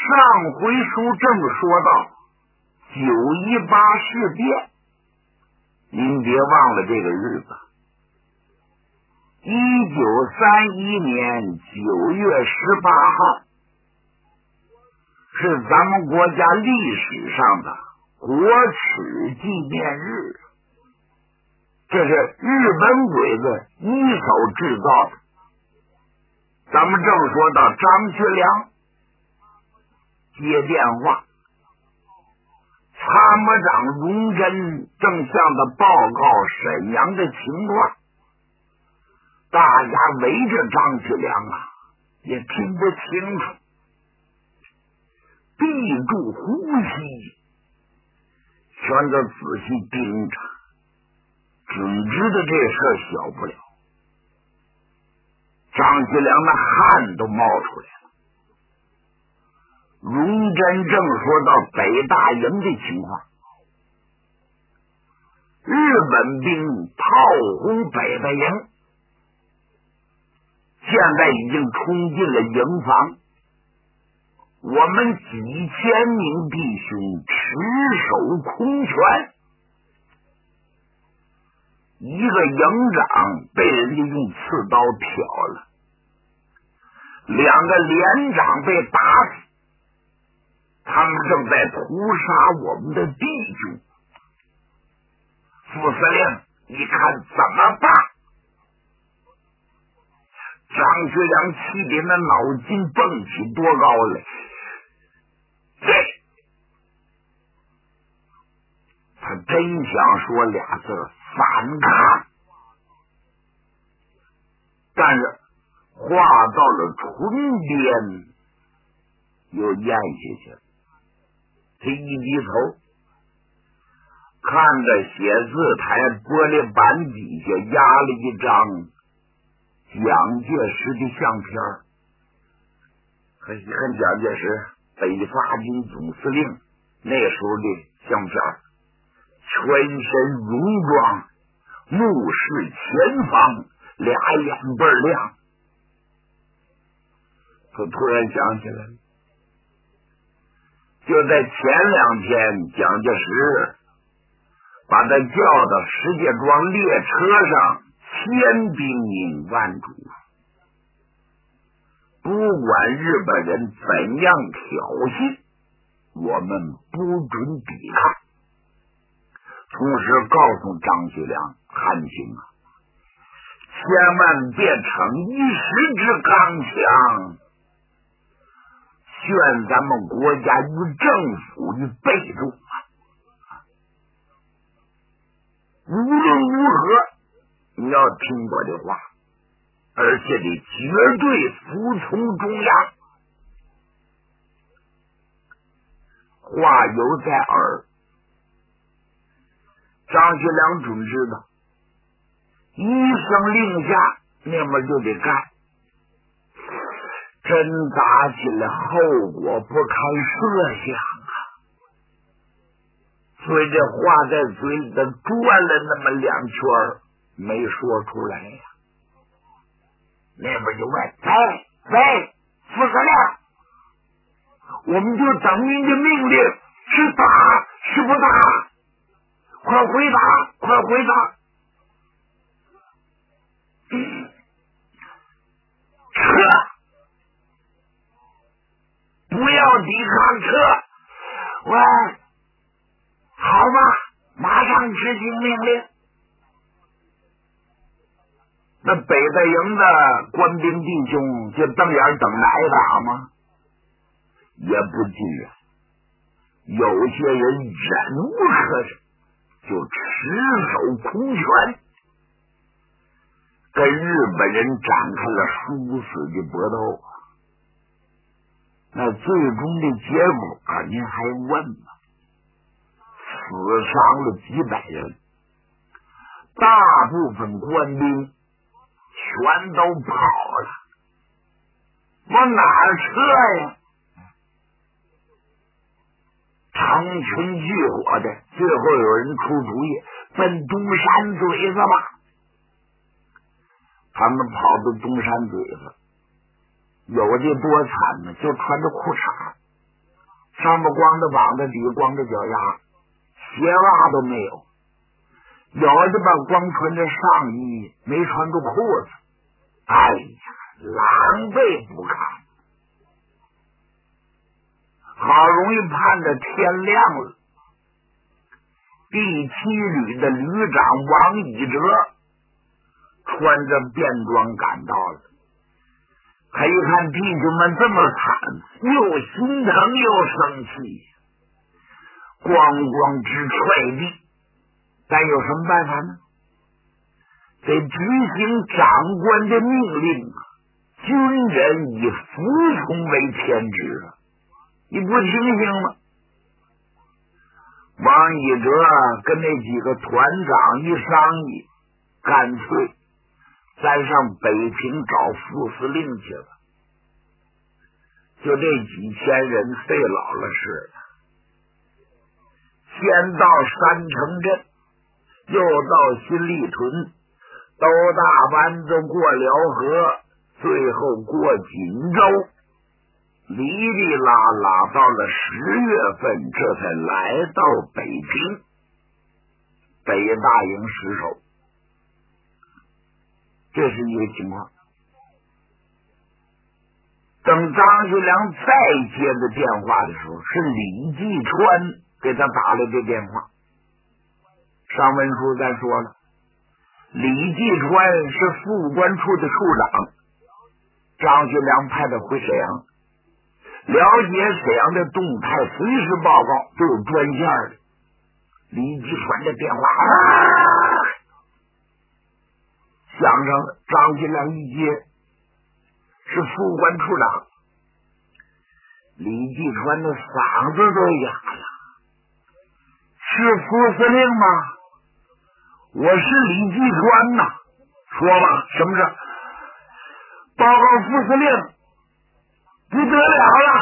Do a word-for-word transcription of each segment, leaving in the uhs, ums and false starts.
上回书正说到九一八事变，您别忘了这个日子，一九三一年九月十八号是咱们国家历史上的国耻纪念日，这是日本鬼子一手制造的。咱们正说到张学良接电话，参谋长荣臻正向他报告沈阳的情况，大家围着张学良啊，也听不清楚，闭住呼吸，全都仔细盯着，准知道这事儿小不了。张学良的汗都冒出来了。荣臻正说到北大营的情况，日本兵炮轰北大营，现在已经冲进了营房，我们几千名弟兄持守空拳，一个营长被人家用刺刀挑了，两个连长被打死，他们正在屠杀我们的弟兄。副司令，你看怎么办？张学良气得那脑筋蹦起多高来，这他真想说俩字反抗，但是话到了唇边又咽下去了。他一低头，看着写字台玻璃板底下压了一张蒋介石的相片，很很蒋介石北伐军总司令那时候的相片，全身戎装，目视前方，俩眼倍儿亮。他突然想起来了，就在前两天，蒋介石把他叫到石家庄列车上，千叮咛万嘱咐，不管日本人怎样挑衅，我们不准抵抗。同时告诉张学良，汉卿啊，千万别逞一时之刚强，劝咱们国家与政府于被动。无论如何，你要听我的话，而且得绝对服从中央。话犹在耳，张学良准知道，一声令下，那么就得干。真打起来，后果不堪设想啊！所以这话在嘴里头转了那么两圈，没说出来呀。那边就问：“喂喂，副司令，我们就等您的命令，是打是不打？快回答，快回答！”嗯，撤！不要抵抗，撤！喂，好吧，马上执行命令。那北大营的官兵弟兄就瞪眼等挨打吗？也不尽然，有些人忍无可忍，就持手空拳，跟日本人展开了殊死的搏斗。那最终的结果啊，您还问吗？死伤了几百人，大部分官兵全都跑了，往哪儿撤呀？成群聚火的，最后有人出主意，奔东山嘴子吧。他们跑到东山嘴子，有的多惨呢，就穿着裤衩， 上面光着膀子，底下光着脚丫，鞋袜都没有，有的吧光穿着上衣，没穿着裤子，哎呀，狼狈不堪。好容易盼着天亮了，第七旅的旅长王以哲穿着便装赶到了，他一看弟兄们这么惨，又心疼又生气，咣咣直踹地。但有什么办法呢？得执行长官的命令，军人以服从为天职啊！你不听行吗？王以哲跟那几个团长一商议，干脆咱上北平找副司令去了。就这几千人费老了事了，先到山城镇，又到新立屯，兜大弯子过辽河，最后过锦州，哩哩啦啦到了十月份，这才来到北平，北大营失守。这是一个情况。等张学良再接的电话的时候，是李继川给他打了这电话。上文书咱说了，李继川是副官处的处长，张学良派他回沈阳，了解沈阳的动态，随时报告，都有专线的。李继川的电话啊响上了，张学良一接，是副官处长。李继川的嗓子都哑了，是副司令吗？我是李继川呐，说吧，什么事？报告副司令，不得了了，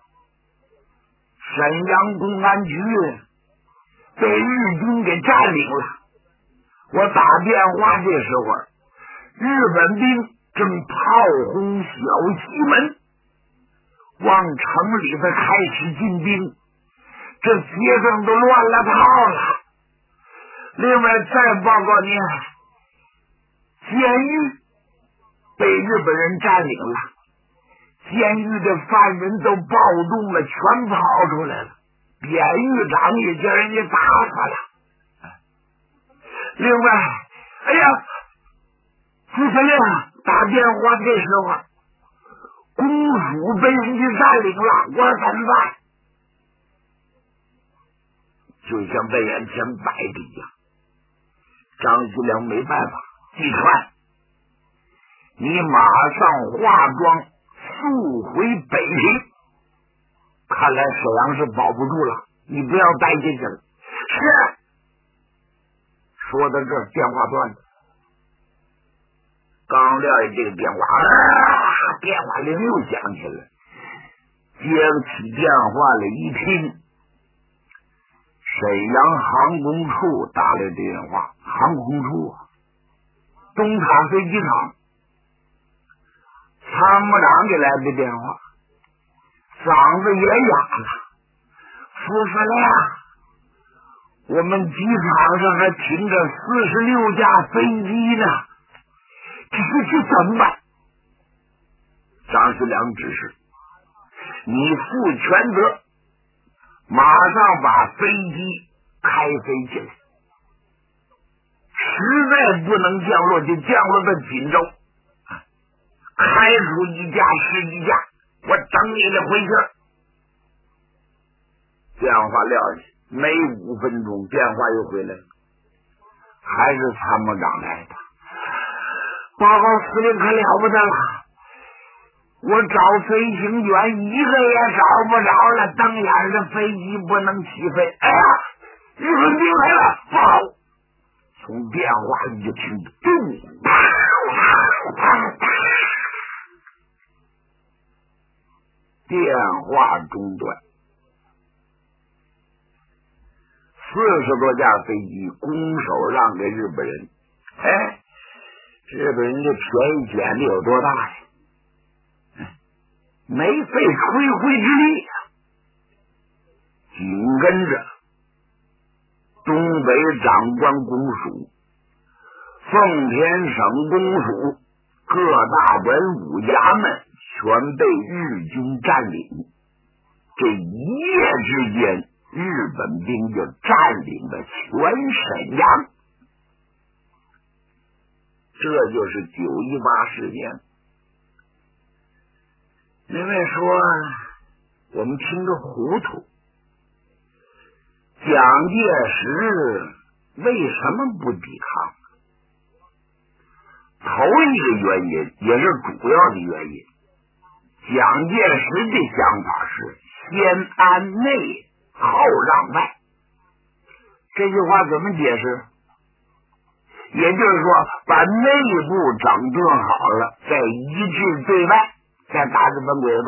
沈阳公安局被日军给占领了。我打电话这时候，日本兵正炮轰小西门，往城里头开始进兵，这街上都乱了套了。另外再报告您，监狱被日本人占领了，监狱的犯人都暴动了，全跑出来了，典狱长也叫人家打死了。另外，哎呀，副司令打电话这时候，公署被人家占领了，我怎么办？就像在眼前摆着一样。张学良没办法，继川，你马上化妆速回北平。看来沈阳是保不住了，你不要待下去了。是。说到这儿，电话断了。刚撂下这个电话，啊，电话铃又响起来。接起电话来一听，沈阳航空处打来电话，航空处啊，东塔飞机场，参谋长给来的电话，嗓子也哑了。副司令，我们机场上还停着四十六架飞机呢，这这怎么办？张学良指示你负全责，马上把飞机开飞起来，实在不能降落就降落到锦州，开出一架是一架，我等你的回信。电话撂下，没五分钟电话又回来了，还是参谋长来的。报告司令，可了不得了，我找飞行员一个也找不着了，瞪眼的飞机不能起飞。哎呀，日本兵来了，不好！从电话里就听着咚啪啪啪，电话中断。四十多架飞机拱手让给日本人，哎，日本人这便宜捡的有多大呀？没费吹灰之力啊！ 紧跟着东北长官公署、奉天省公署各大文武衙门全被日军占领。这一夜之间，日本兵就占领了全沈阳。这就是九一八事件。另外说，我们听着糊涂，蒋介石为什么不抵抗？头一个原因，也是主要的原因，蒋介石的想法是先安内，后让外。这句话怎么解释？也就是说，把内部整顿好了，再一致对外，再打日本鬼子。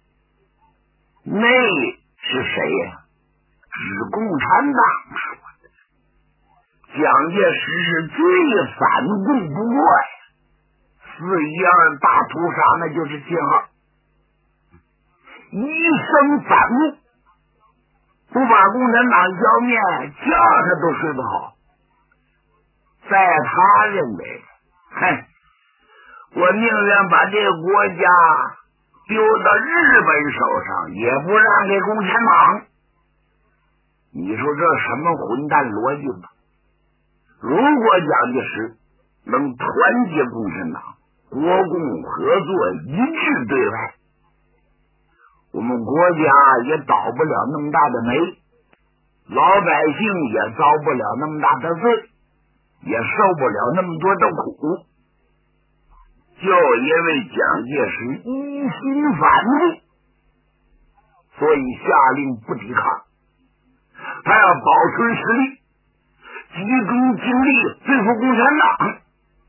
内是谁呀？指共产党说的。蒋介石是最反共不过呀，四一二大屠杀那就是信号，一生反共，不把共产党消灭，觉他都睡不好。在他认为，嘿，我宁愿把这个国家丢到日本手上，也不让给共产党。你说这什么混蛋逻辑吧？如果蒋介石能团结共产党，国共合作，一致对外，我们国家也倒不了那么大的霉，老百姓也遭不了那么大的罪，也受不了那么多的苦。就因为蒋介石一心反共，所以下令不抵抗，他要保存实力，集中精力对付共产党。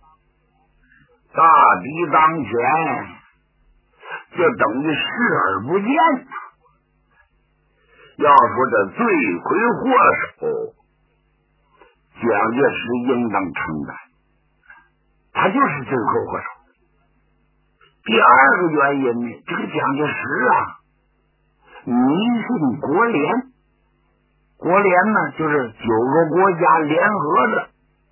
大敌当前，就等于视而不见。要说这罪魁祸首，蒋介石应当承担，他就是罪魁祸首。第二个原因呢，这个蒋介石啊，迷信国联。国联呢，就是九个国家联合的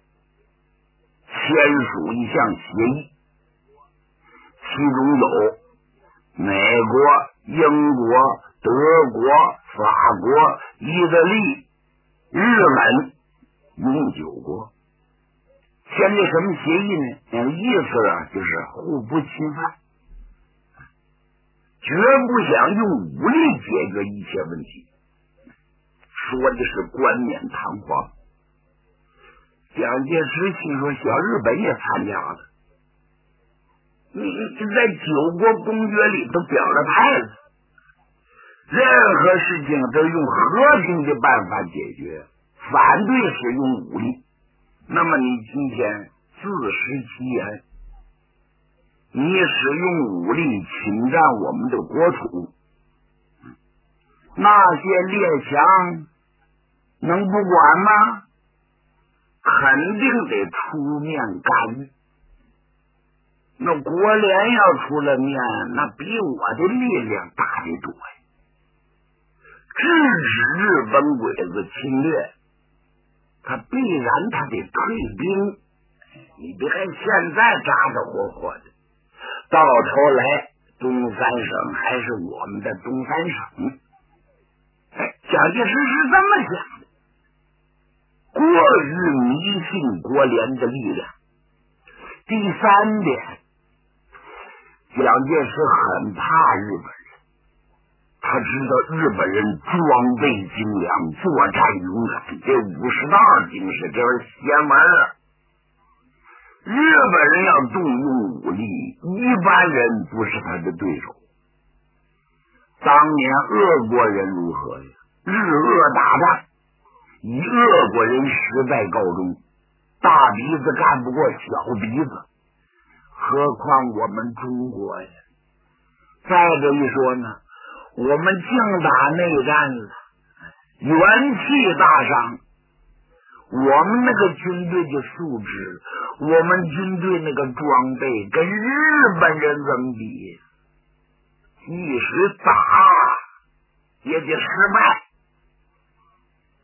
签署一项协议，其中有美国、英国、德国、法国、意大利、日本，一共九国。签这什么协议呢？那个意思啊，就是互不侵犯，绝不想用武力解决一切问题，说的是冠冕堂皇。蒋介石听说小日本也参加了，你在九国公约里都表了态了，任何事情都用和平的办法解决，反对使用武力。那么你今天自食其言，你使用武力侵占我们的国土，那些列强能不管吗？肯定得出面干预。那国联要出了面，那比我的力量大得多呀！制止日本鬼子侵略，他必然他得退兵。你别看现在扎扎火火的，到头来东三省还是我们的东三省。哎，蒋介石是这么想的，过于迷信国联的力量。第三点，蒋介石很怕日本人，他知道日本人装备精良，作战勇敢，这武士道精神，这是邪门儿。日本人要动用武力，一般人不是他的对手。当年俄国人如何呀？日俄打仗，以俄国人失败告终，大鼻子干不过小鼻子，何况我们中国呀？再者一说呢，我们净打内战了，元气大伤。我们那个军队的素质，我们军队那个装备跟日本人怎么比？即使打也得失败，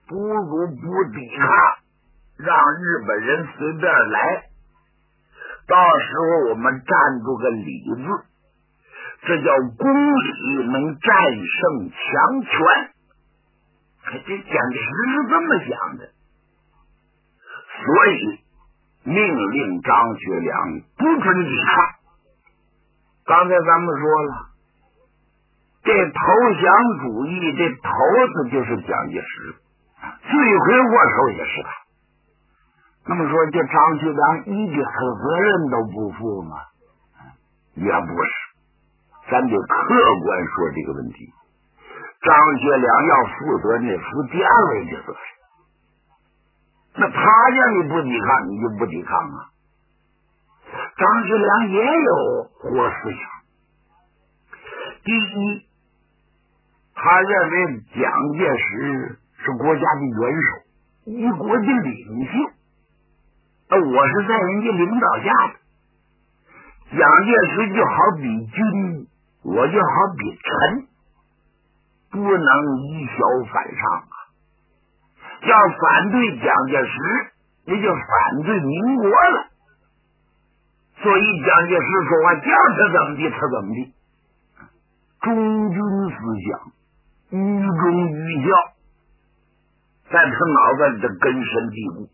不如不抵抗，让日本人随便来，到时候我们站住个理字，这叫公理能战胜强权。这蒋介石是这么想的，所以命令张学良不准抵抗。刚才咱们说了，这投降主义这头子就是蒋介石，罪魁祸首也是他。那么说这张学良一点责任都不负吗？也不是，咱得客观说这个问题。张学良要负责那负第二位的责任，那他让你不抵抗你就不抵抗啊。张学良也有活思想。第一，他认为蒋介石是国家的元首，一国的领袖，而我是在人家领导下的。蒋介石就好比君，我就好比臣，不能以小反上啊！要反对蒋介石，那就反对民国了。所以蒋介石说话叫他怎么地他怎么地，忠君思想，愚忠愚孝，在他脑子里的根深蒂固。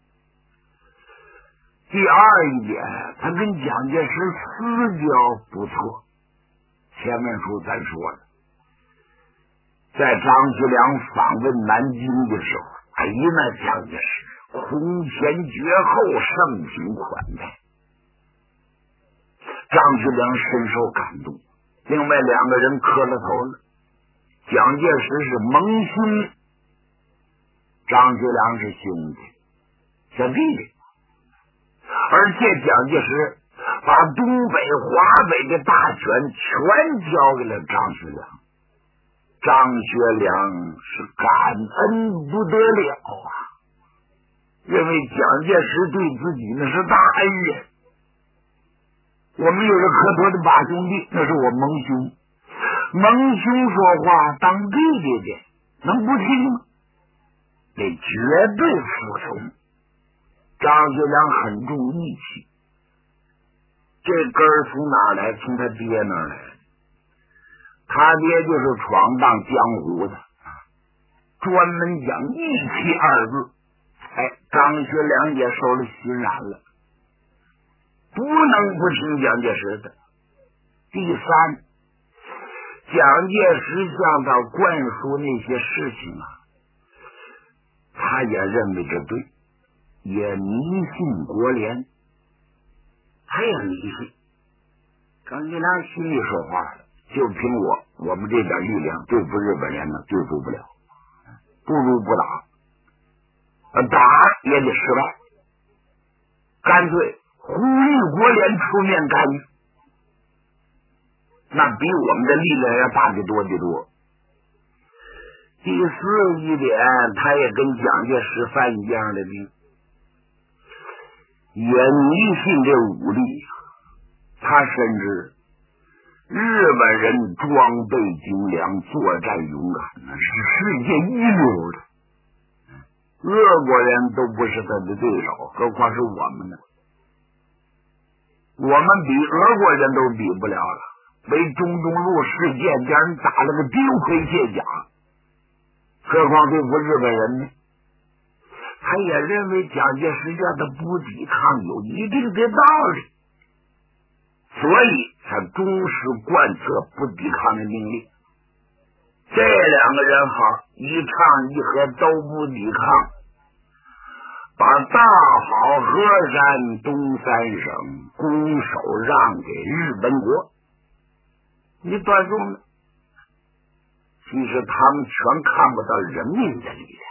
第二一点，他跟蒋介石私交不错。前面书咱说了，在张学良访问南京的时候，哎呀，那蒋介石空前绝后，盛情款待，张学良深受感动。另外两个人磕了头了，蒋介石是盟兄，张学良是兄弟，小弟弟。而且蒋介石把东北、华北的大权全交给了张学良，张学良是感恩不得了啊，认为蒋介石对自己那是大恩人。我们有个磕头的八兄弟，那是我盟兄，盟兄说话当弟弟的能不听吗？得绝对服从。张学良很重义气，这根儿从哪来？从他爹那儿来。他爹就是闯荡江湖的，专门讲义气二字。哎，张学良也受了熏染了，不能不听蒋介石的。第三，蒋介石向他灌输那些事情啊，他也认为这对，也迷信国联，他也迷信。张学良心里说话了，就凭我我们这点力量对付日本人呢，对付不了，不如不打，打也得失败，干脆呼吁国联出面干预，那比我们的力量要大得多得多。第四一点，他也跟蒋介石犯一样的病，也迷信这武力。他深知日本人装备精良，作战勇敢，那是世界一流的，俄国人都不是他的对手，何况是我们呢？我们比俄国人都比不了了，为中东路事件叫人打了个丢盔卸甲，何况对付日本人呢？他也认为蒋介石叫他不抵抗有一定的道理，所以他忠实贯彻不抵抗的命令。这两个人好，一唱一和都不抵抗，把大好河山东三省拱手让给日本国。你段中呢？其实他们全看不到人民的力量。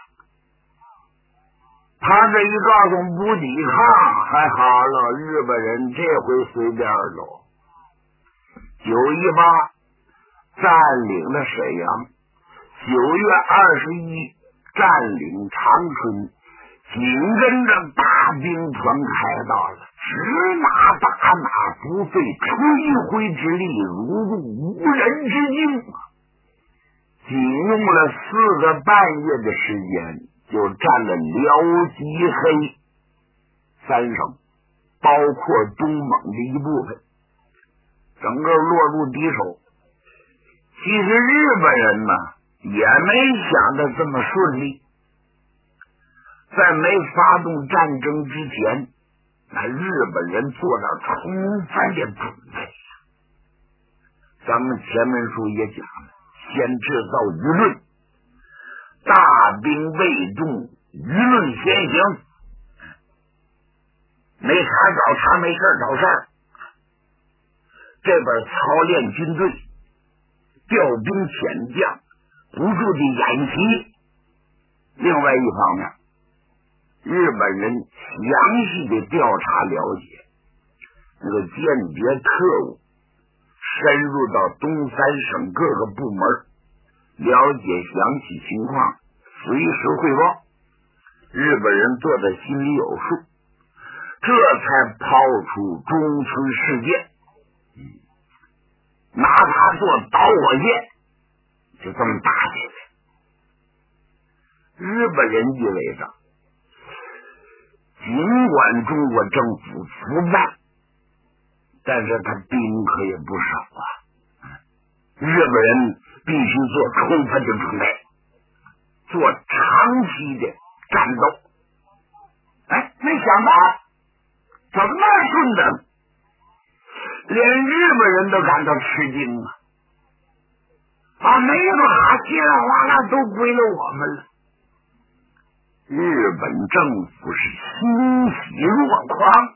他这一告诉不抵抗，还好了，日本人这回随便喽。九一八占领了沈阳，九月二十一占领长春，紧跟着大兵团开到了，直拿大拿，不费吹灰之力，如入无人之境。 仅用了四个半月的时间，就占了辽吉黑三省，包括东蒙的一部分，整个落入敌手。其实日本人呢也没想的这么顺利，在没发动战争之前，那日本人做了充分的准备。咱们前面书也讲了，先制造舆论，大兵未动，舆论先行，没啥找茬，没事找事儿。这边操练军队，调兵遣将，不住的演习。另外一方面，日本人详细的调查了解，那个间谍特务深入到东三省各个部门，了解详细情况，随时汇报。日本人做的心里有数，这才抛出中村事件，拿它做导火线，就这么打起来。日本人以为着，尽管中国政府腐败，但是他兵可也不少啊。日本人必须做充分的准备，做长期的战斗。哎，没想到怎么那顺的，连日本人都感到吃惊啊！啊，没法，稀里哗啦都归了我们了。日本政府是欣喜若狂。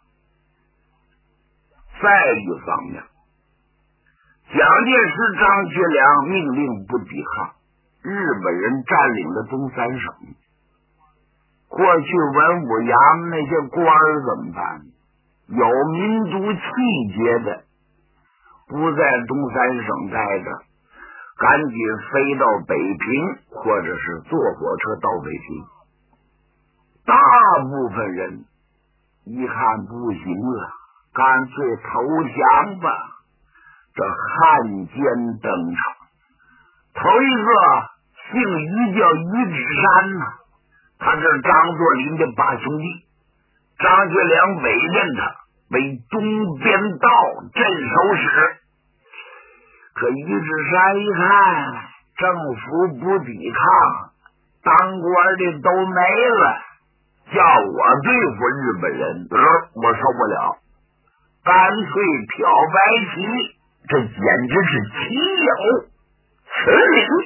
再一方面，蒋介石、张学良命令不抵抗，日本人占领了东三省。过去文武衙门那些官儿怎么办？有民族气节的，不在东三省待着，赶紧飞到北平，或者是坐火车到北平。大部分人一看不行了，干脆投降吧。这汉奸登场，头一个姓于，叫于芷山呐、啊，他是张作霖的八兄弟，张学良委任他为东边道镇守使。可于芷山一看政府不抵抗，当官的都没了，叫我对付日本人，呃，我受不了，干脆挑白旗，这简直是岂有此理！